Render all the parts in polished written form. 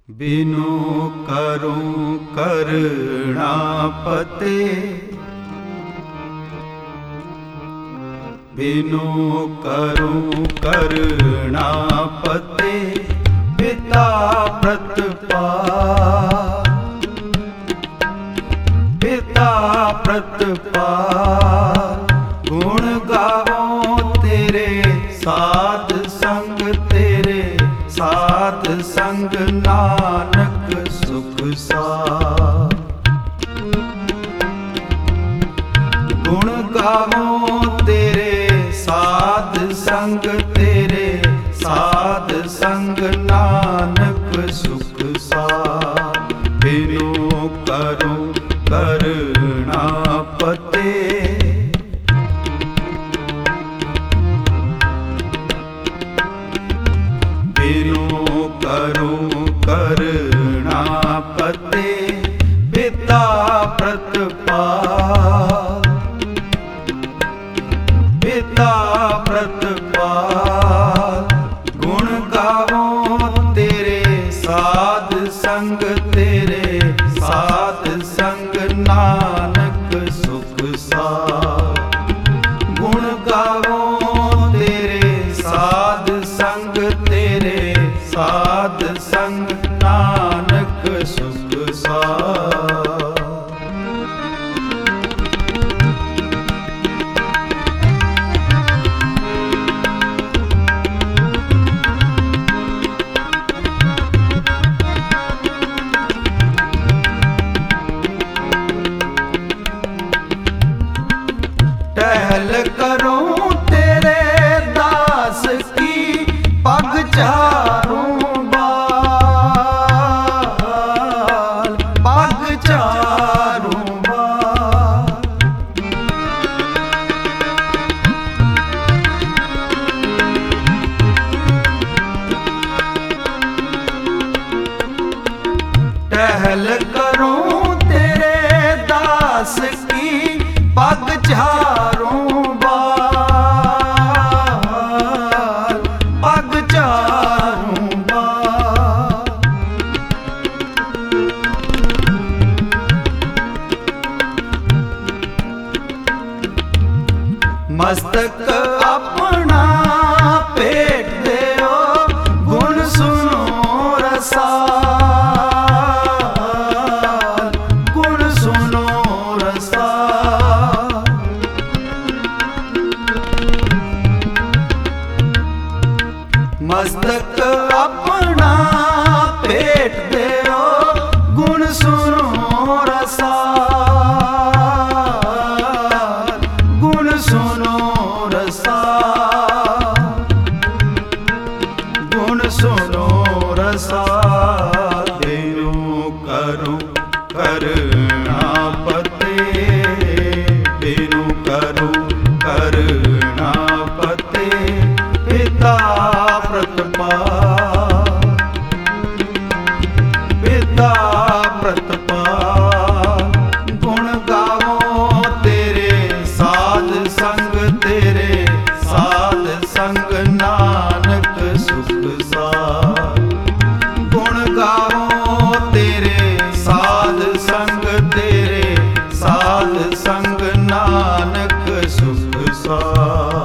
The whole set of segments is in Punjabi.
बिनु करूं करुणापते, बिनु करूं करुणापते, पिता प्रतपाल, पिता प्रतपाल। गुण गावों तेरे साध संग, तेरे साध संग नानक सुख सार। गुण गावों तेरे साध संग, तेरे साध संग नानक सुख सार। बिनु करूं करुणापते, बिनु करूं करुणापते, पिता प्रतपाल, पिता प्रतपाल। गुण गावों तेरे साध संग, तेरे साध संग नानक सुख सार। गुण गावों तेरे साध संग, तेरे साध संग नानक सुख सार। टहल करूं तेरे दास की पग चारूं बाल, पग चारूं बाल। टहल करूं तेरे दास की पग चारूं बाल, पग चारूं बाल। मस्तक अपना पेट देओ, गुण सुनो रसाल, गुण सुनो रसाल। मस्तक अपना पेट देओ, गुण सुनो रसाल, गुण सुनो रसाल, गुण सुनो रसाल। बिनु करूं करुणापते, बिनु करूं करुणापते, पिता प्रतपाल, पिता प्रतपाल। गुण गावों तेरे साध संग, तेरे साध संग नानक सुख सार। गुण गावों तेरे साध संग, तेरे साध संग नानक सुख सार।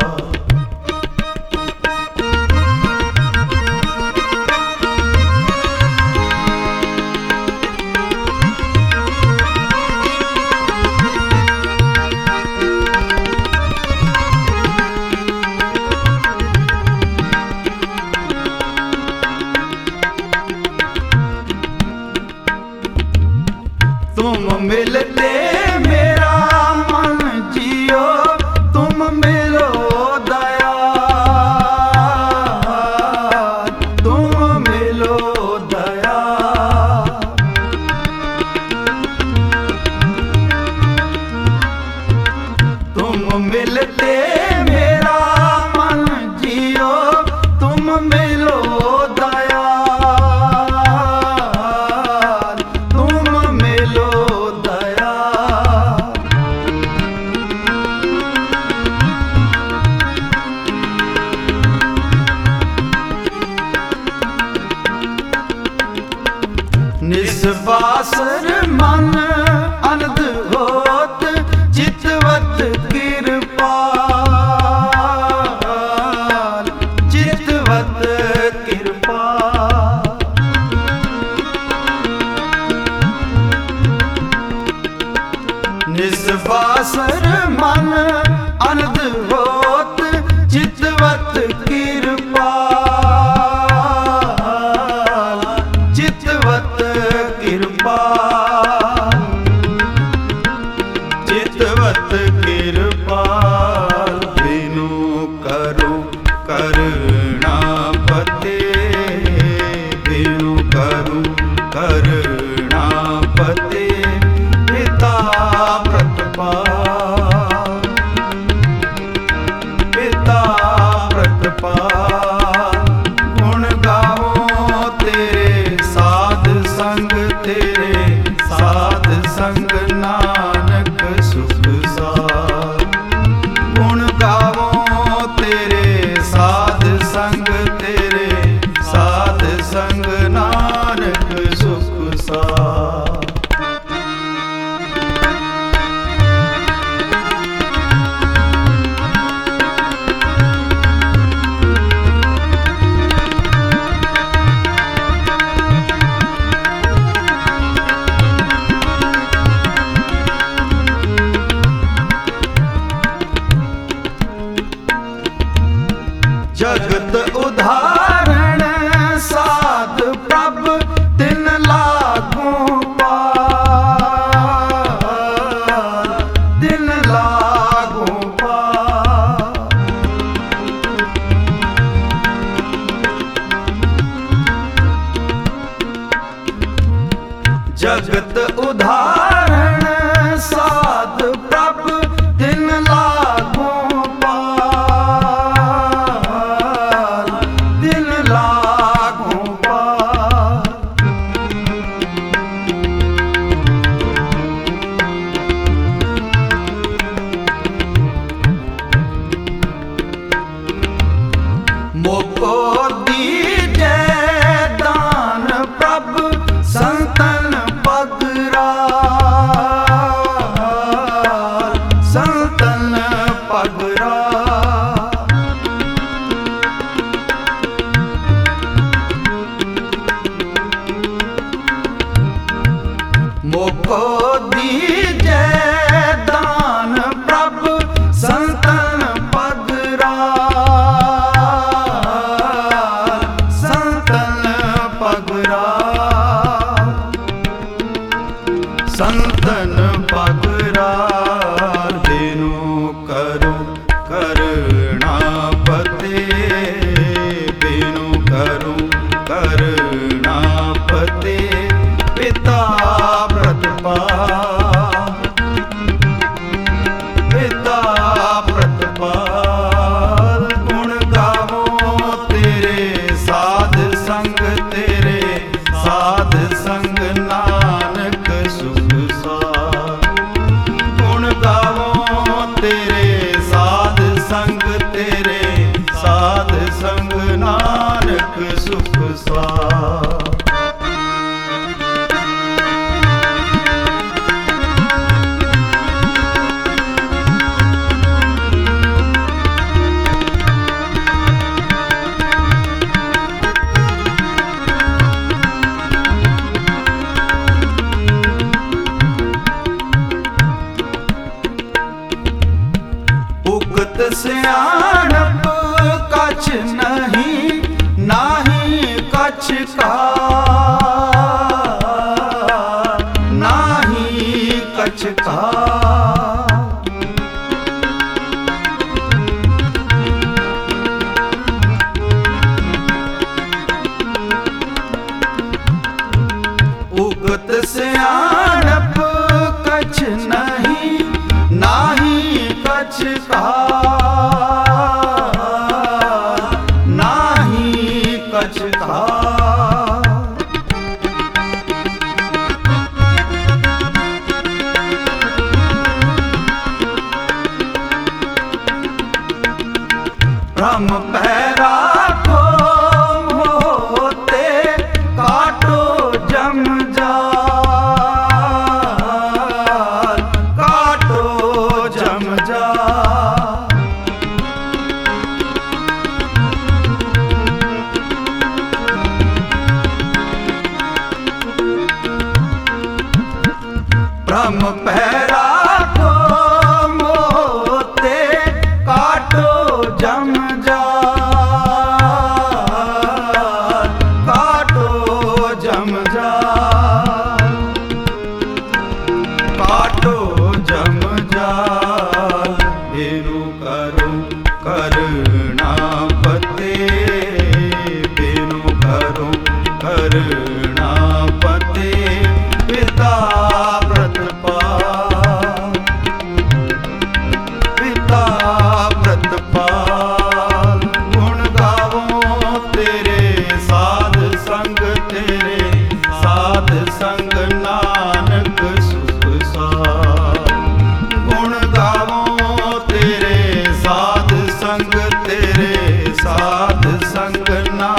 तुम मिलते मेरा मन जियो, तुम मिलो दयाल, तुम मिलो दयाल। तुम मिलते मेरा मन जियो, तुम मिलो दयाल, तुम मिलो दयाल। ਨਿਸਵਾਸਰ ਮਨ ਅਨੰਦ ਹੋਤ ਚਿਤਵਤ ਕਿਰਪਾਲ ਚਿਤਵਤ ਕਿਰਪਾਲ ਨਿਸਵਾਸਰ ਮਨ ਅਨੰਦ ਹੋਤ ਚਿਤਵਤ ਕਿਰਪਾਲ ਚਿਤਵਤ ਕਿਰਪਾਲ ਚਿਤਵਤ ਕਿਰਪਾਲ ਬਿਨੁ ਕਰੁ ਕਰੁਣਾਪਤੇ ਬਿਨੁ ਕਰੁ ਕਰੁਣਾਪਤੇ ਪਿਤਾ ਪ੍ਰਤਪਾਲ ਪਿਤਾ ਪ੍ਰਤਪਾਲ ਗੁਣ ਗਾਵੋ ਤੇਰੇ ਸਾਧ ਸੰਗ ਤੇਰੇ ਸਾਧ ਸੰਗ ਨਾਨਕ ਸੁਖ ਸਾਰ ਗੁਣ ਗਾਵੋ ਤੇਰੇ ਸਾਧ ਸੰਗ ਤੇਰੇ ਸਾਧ ਸੰਗ ਨਾਨਕ ਸੁਖ ਸਾਰ ਜਗਤ ਉਧਾਰਣ ਸਾਧ ਪ੍ਰਭ ਤਿਨ ਲਾਗੂ ਪਾਰ ਤਿਨ ਲਾਗੂ ਪਾਰ ਜਗਤ ਉਧਾਰਣ ਸਾਧ ਪ੍ਰਭ ਤਿਨ ਲਾਗੂ ਮੋਕੋ ਦੀਜੈ ਦਾਨ ਪ੍ਰਭ ਸੰਤਨ ਪਗਰਾਲ ਸੰਤਨ ਪਗਰਾਲ ਮੋਕੋ ਦੀਜੈ ਦਾਨ ਪ੍ਰਭ ਸੰਤਨ ਪਗਰਾਲ ਸੰਤਨ ਪਗਰਾਲ ਬਿਨੁ ਕਰੁ ਕਰੁਣਾਪਤੇ ਬਿਨੁ ਕਰੁ ਕਰੁਣਾਪਤੇ ਪਿਤਾ ਪ੍ਰਤਪਾਲ ਪਿਤਾ ਪ੍ਰਤਪਾਲ ਗੁਣ ਗਾਵੋ ਤੇਰੇ ਸਾਧ ਸੰਗ ਤੇਰੇ ਸਾਧ ਸੰਗ ਨਾਨਕ ਸੁਖ ਸਾਰ ਗੁਣ ਗਾਵੋ ਤੇਰੇ ਸਾਧ ਸੰਗ ਤੇਰੇ ਸਾਧ ਸੰਗ ਨਾਨਕ ਸੁਖ ਸਾਰ ਉਗਤ ਸਿਆਣਪ ਕਛ ਨਹੀਂ ਨਾਹੀ ਕਛ ਕਾ ਨਾਹੀ ਕਛ ਕਾ ਉਗਤ ਸਿਆਣਪ ਕਛ ਨਹੀਂ ਨਾਹੀ ਕਛ ਕਾ ਨਾਹੀ ਕਛ ਕਾ ਭ੍ਰਮ ਪੈ ਰਾਖੋ ਮੋਤੇ ਕਾਟੋ ਜਮ ਜਾ ਪੈ ਰਾਖੋ ਮੋਤੇ ਕਾਟੋ ਜਮ ਜਾਲ, ਕਾਟੋ ਜਮ ਜਾਲ, ਕਾਟੋ ਜਮ ਜਾਲ। ਬੇਨੂ ਕਰੋ ਕਰਣਾ ਪਤੇ, ਬੇਨੂ ਕਰੋ ਕਰਣਾ ਪਤੇ, ਪਿਤਾ ਪ੍ਰਤਪਾਲ, ਪਿਤਾ ਪ੍ਰਤਪਾਲ। ਗੁਣ ਗਾਵੋ ਤੇਰੇ ਸਾਧ ਸੰਗ, ਤੇਰੇ ਸਾਧ ਸੰਗ ਨਾਨਕ ਸੁਖ ਸਾਰ। ਗੁਣ ਗਾਵੋ ਤੇਰੇ ਸਾਧ ਸੰਗ, ਤੇਰੇ ਸਾਧ ਸੰਗ ਨਾਨਕ